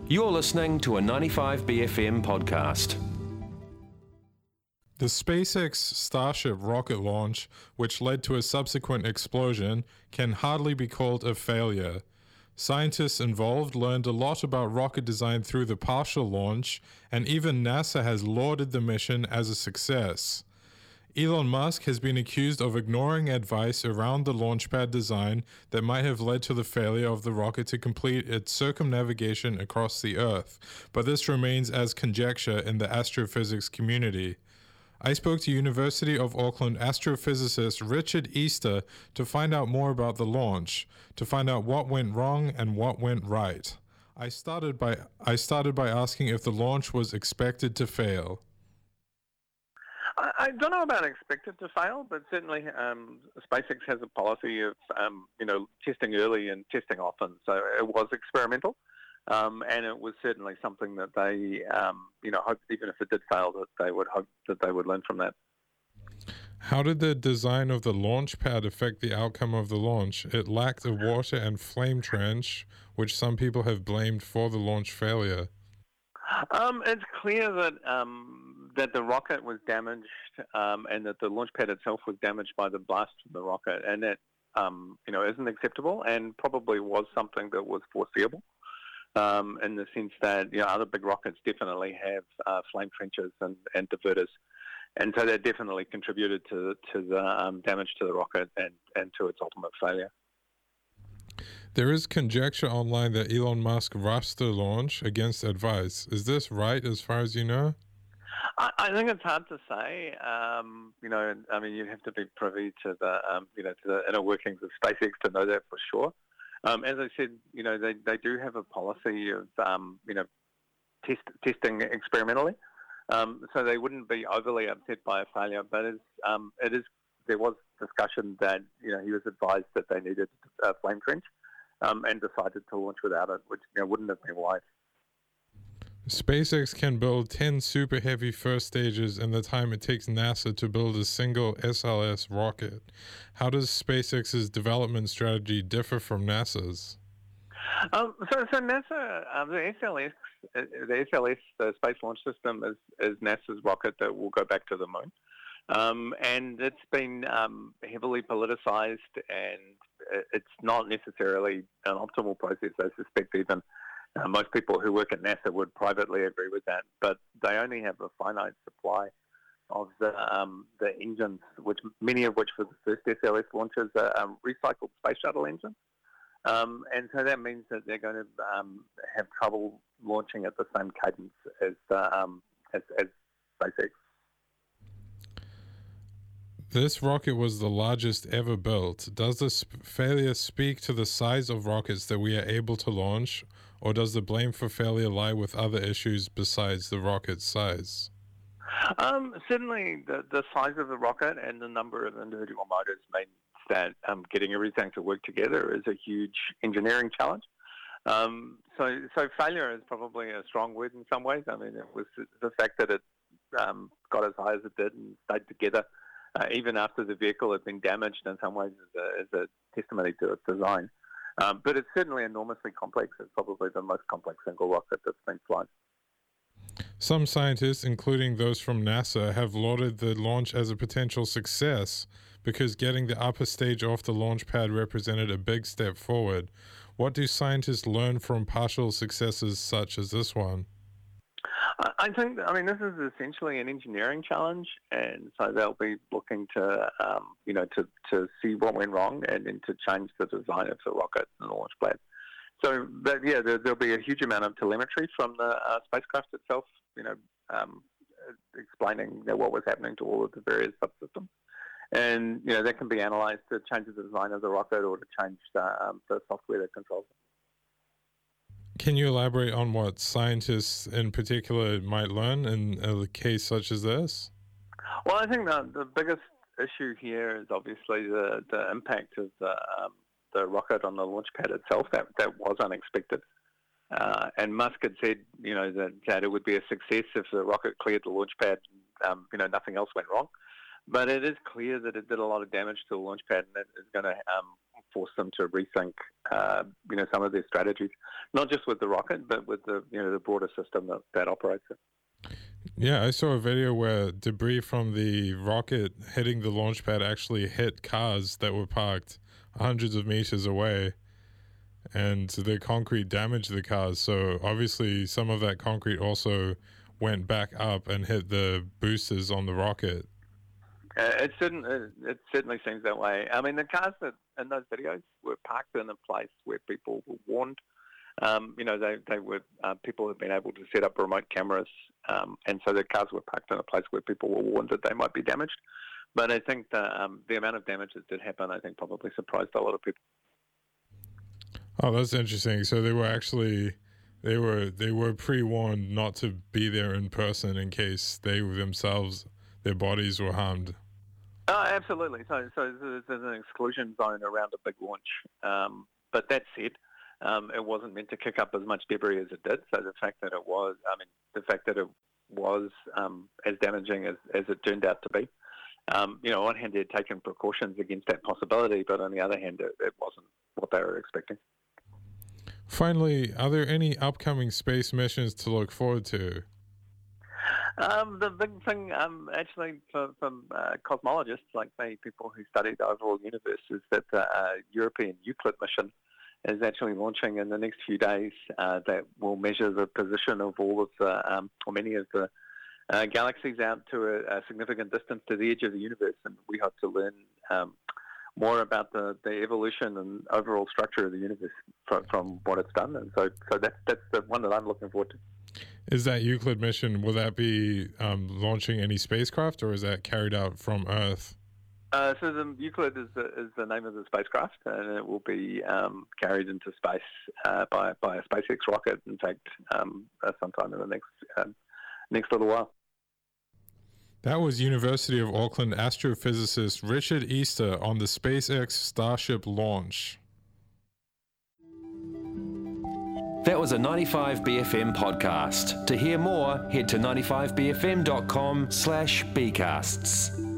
You're listening to a 95BFM podcast. The SpaceX Starship rocket launch, which led to a subsequent explosion, can hardly be called a failure. Scientists involved learned a lot about rocket design through the partial launch, and even NASA has lauded the mission as a success. Elon Musk has been accused of ignoring advice around the launch pad design that might have led to the failure of the rocket to complete its circumnavigation across the Earth, but this remains as conjecture in the astrophysics community. I spoke to University of Auckland astrophysicist Richard Easter to find out more about the launch, to find out what went wrong and what went right. I started by asking if the launch was expected to fail. I don't know about expected to fail, but certainly SpaceX has a policy of, testing early and testing often. So it was experimental, and it was certainly something that they, hoped, even if it did fail, that they would hope that they would learn from that. How did the design of the launch pad affect the outcome of the launch? It lacked a water and flame trench, which some people have blamed for the launch failure. It's clear that the rocket was damaged and that the launch pad itself was damaged by the blast from the rocket, and that isn't acceptable and probably was something that was foreseeable in the sense that other big rockets definitely have flame trenches and diverters, and so that definitely contributed to the damage to the rocket and to its ultimate failure. There is conjecture online that Elon Musk rushed the launch against advice. Is this right as far as you know? I think it's hard to say. You have to be privy to the inner workings of SpaceX to know that for sure. As I said, they do have a policy of, testing experimentally. So they wouldn't be overly upset by a failure, but there was discussion that, he was advised that they needed a flame trench and decided to launch without it, which wouldn't have been wise. SpaceX can build 10 super heavy first stages in the time it takes NASA to build a single SLS rocket. How does SpaceX's development strategy differ from NASA's? So NASA, the SLS, the Space Launch System, is NASA's rocket that will go back to the moon. And it's been heavily politicized, and it's not necessarily an optimal process. I suspect even most people who work at NASA would privately agree with that. But they only have a finite supply of the engines, many of which for the first SLS launches are recycled space shuttle engines. And so that means that they're going to have trouble launching at the same cadence as SpaceX. This rocket was the largest ever built. Does this failure speak to the size of rockets that we are able to launch, or does the blame for failure lie with other issues besides the rocket's size? Certainly the size of the rocket and the number of individual motors means that getting everything to work together is a huge engineering challenge. So failure is probably a strong word in some ways. I mean, it was the fact that it got as high as it did and stayed together even after the vehicle had been damaged in some ways is a testimony to its design. But it's certainly enormously complex. It's probably the most complex single rocket that's been flown. Some scientists, including those from NASA, have lauded the launch as a potential success because getting the upper stage off the launch pad represented a big step forward. What do scientists learn from partial successes such as this one? I think, this is essentially an engineering challenge, and so they'll be looking to see what went wrong and then to change the design of the rocket and the launch pad. So, there'll be a huge amount of telemetry from the spacecraft itself, explaining what was happening to all of the various subsystems. And, that can be analysed to change the design of the rocket or to change the software that controls it. Can you elaborate on what scientists in particular might learn in a case such as this? Well, I think the biggest issue here is obviously the impact of the rocket on the launch pad itself. That was unexpected. And Musk had said, that it would be a success if the rocket cleared the launch pad and, nothing else went wrong. But it is clear that it did a lot of damage to the launch pad, and it is going to force them to rethink, some of their strategies, not just with the rocket, but with the broader system that operates it. Yeah, I saw a video where debris from the rocket hitting the launch pad actually hit cars that were parked hundreds of meters away, and the concrete damaged the cars. So obviously some of that concrete also went back up and hit the boosters on the rocket. It certainly seems that way. I mean, the cars that in those videos were parked in a place where people were warned. They were people had been able to set up remote cameras, and so the cars were parked in a place where people were warned that they might be damaged. But I think the amount of damage that did happen, I think, probably surprised a lot of people. Oh, that's interesting. So they were pre-warned not to be there in person in case their bodies were harmed. Oh, absolutely. So there's an exclusion zone around a big launch. But that said, it wasn't meant to kick up as much debris as it did. So the fact that it was as damaging as it turned out to be. On one hand, they'd taken precautions against that possibility, but on the other hand, it wasn't what they were expecting. Finally, are there any upcoming space missions to look forward to? The big thing, actually, for cosmologists like me, people who study the overall universe, is that the European Euclid mission is actually launching in the next few days. That will measure the position of all of the, or many of the galaxies out to a significant distance to the edge of the universe, and we hope to learn more about the evolution and overall structure of the universe from what it's done. And so that's the one that I'm looking forward to. Is that Euclid mission, will that be launching any spacecraft, or is that carried out from Earth? So the Euclid is the name of the spacecraft, and it will be carried into space by a SpaceX rocket, in fact, sometime in the next little while. That was University of Auckland astrophysicist Richard Easter on the SpaceX Starship launch. That was a 95BFM podcast. To hear more, head to 95bfm.com/bcasts.